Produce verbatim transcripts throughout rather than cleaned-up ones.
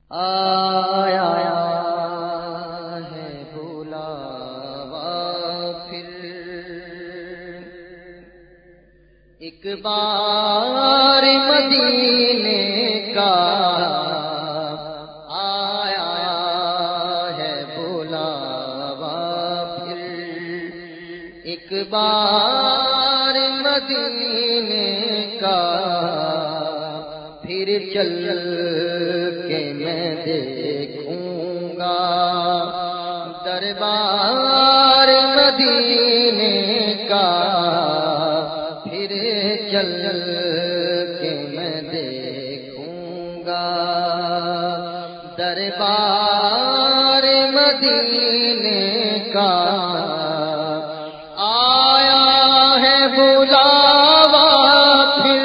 آیا ہے بلاوا پھر ایک بار مدینے کا، آیا ہے بلاوا پھر ایک بار مدینے کا، پھر چل کے میں دیکھوں گا دربار مدینے کا، پھر چل کے میں دیکھوں گا دربار مدینے کا، آیا ہے بلاوا پھر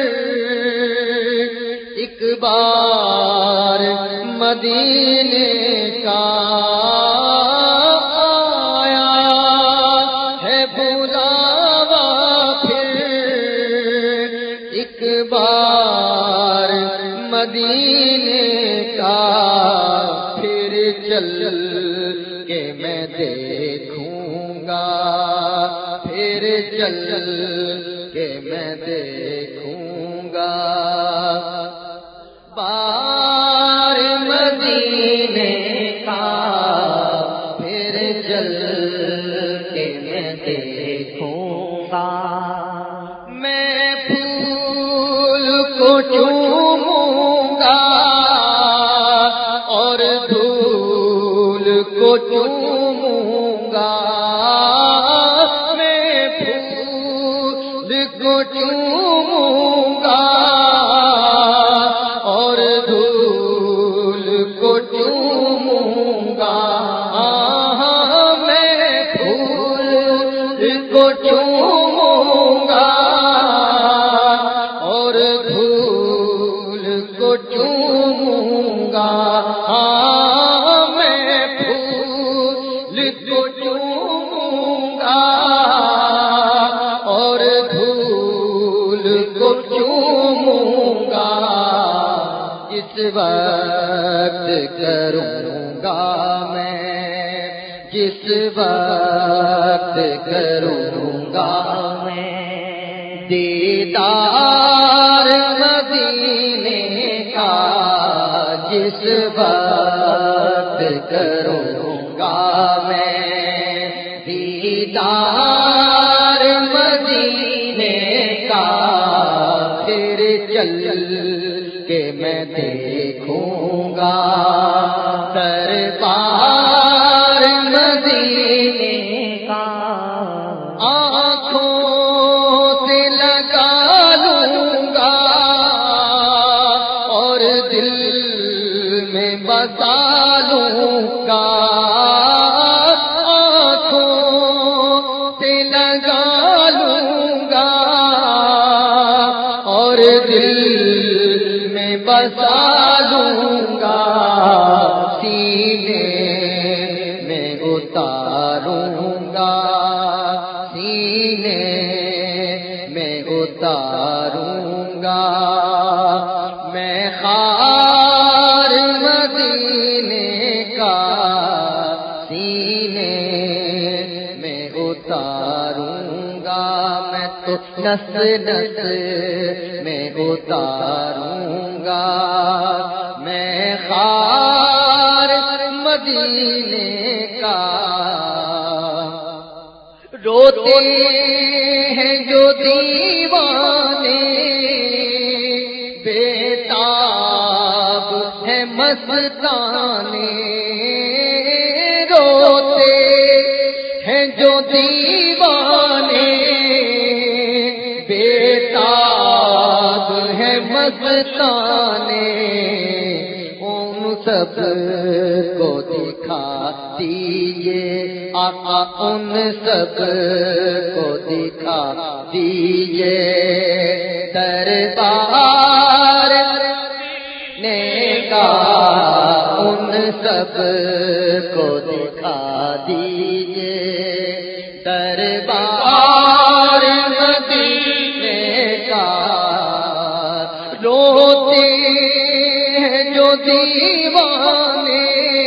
ایک بار مدینے کا، آیا ہے بلاوا پھر ایک بار مدینے کا، پھر چل کے میں دیکھوں گا، پھر چل کے میں دیکھوں گا بار مدینے کا، پھر چل کے میں دیکھوں گا۔ میں پھول کو چوموں گا اور دھول کو چوموں گا، میں پھول کو چوموں گا اور دھول کو چوموں گا، میں پھول کو چوموں گا اور دھول کو چوموں گا، میں پھول کو چوموں گا اور دھول کو چوموں گا، اس وقت کروں گا میں، جس وقت کروں گا میں دیدار مدینے کا، جس وقت کروں گا میں دیدار مدینے کا، پھر چل کہ میں دیکھوں گا دربار مدینے کا، آنکھوں سے لگا لوں گا اور دل میں بسا لوں گا، آنکھوں سے لگا لوں گا اور دل بسا لوں گا، سینے میں اتاروں گا، سینے میں اتاروں گا، میں خار مدینے کا، سینے میں اتاروں گا، میں تو نس نس میں اتاروں گا، میں خار مدینے کا، روتے ہیں جو دیوانے بے تاب ہے مستانے، روتے ہیں جو دیوانے بے تاب ہے مستانے، ان سب کو دکھا دیجئے آقا، ان سب کو دکھا دیجئے دربار نے کا، ان سب کو دکھا دیجئے دربار مدینے کا، روتے ہیں جو جو دیوانے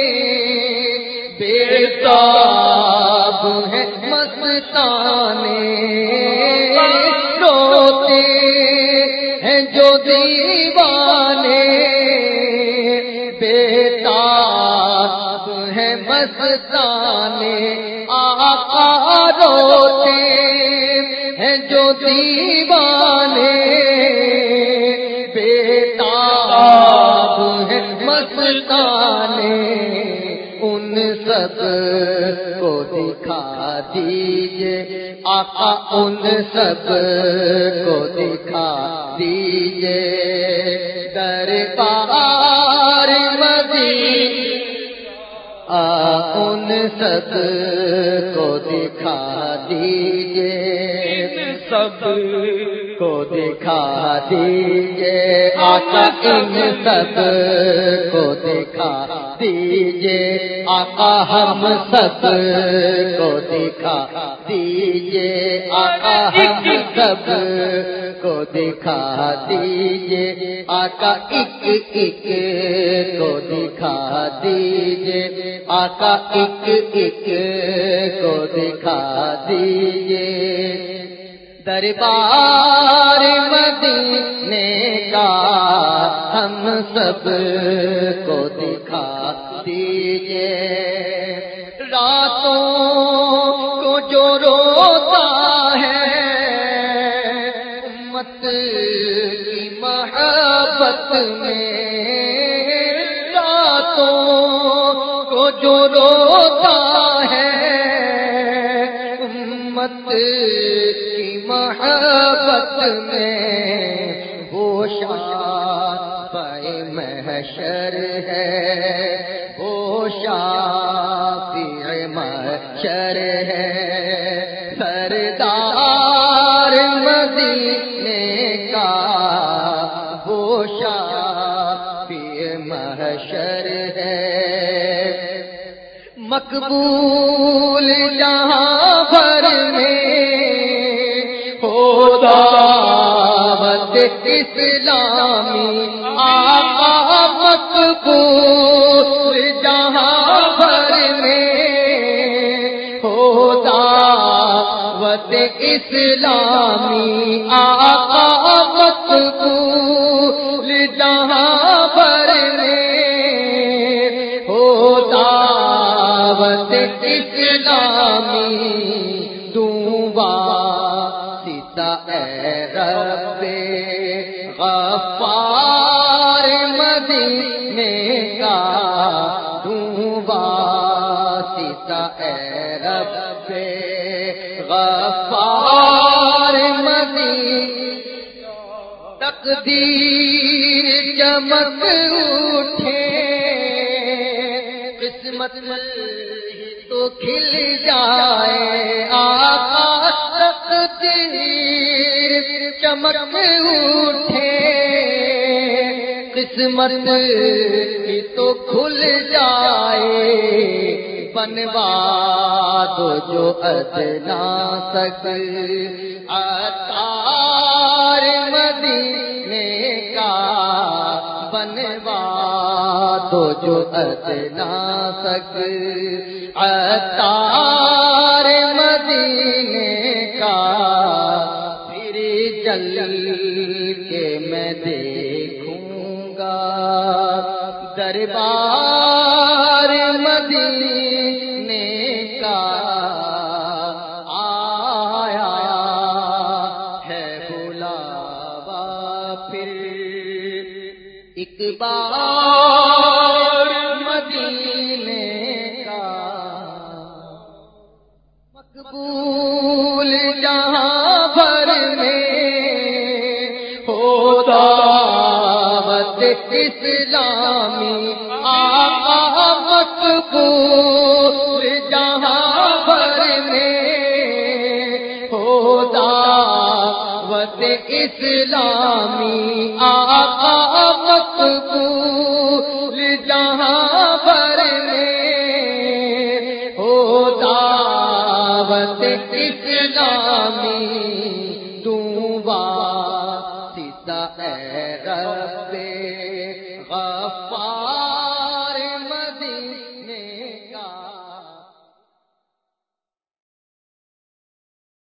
بےتاب ہیں مستانے روتے ہیں جو دیوانے بےتاب ہیں مستانے آقا روتے ہیں جو دیوانے بےتاب ہیں مستانے ان سب کو دکھا دیجئے آقا ان سب کو دکھا دیجئے دربار مدینہ ان سب کو دکھا دیجئے سب کو دکھا دیجئے آقا ان سب کو دکھا دیجئے آقا ہم سب کو دکھا دیجئے آقا ہم سب کو دکھا دیجئے آقا ایک ایک کو دکھا دیجئے آقا ایک ایک کو دکھا دیجئے دربار مدینے کا ہم سب کو دکھا دیجئے راتوں کو جو روتا ہے امت کی محبت میں راتوں کو جو روتا ہے امت محبت میں وہ شافع محشر ہے وہ شافع محشر ہے سردار مدینے کا وہ شافع محشر ہے مقبول جہاں بھر میں دعوت اسلامی آقا مقبول جہاں بھر میں ہو دعوت اسلامی آقا مقبول جہاں بھر میں ہو دعوت اسلامی رب غفار مدینے کا واسطہ اے رب غفار مدینے تقدیر چمک اٹھے قسمت تو کھل جائے آقا تقدیر چمک اٹھے قسمت کی تو کھل جائے بنوا دو جو ادنا سک عطار مدینے کا بنوا دو جو ادنا سک عطار مدینے کا پھر جل کے میں دیکھوں گا دربار مدینے کا آیا ہے بلاوا پھر ایک بار مدینے کا مقبول جہاں بھر میں ہو دعوت اسلامی آقا مقبول جہاں بھر میں ہو دعوت اسلامی آقا مقبول جہاں بھر میں ہو دعوت اسلامی دعا ستا اے رب غفار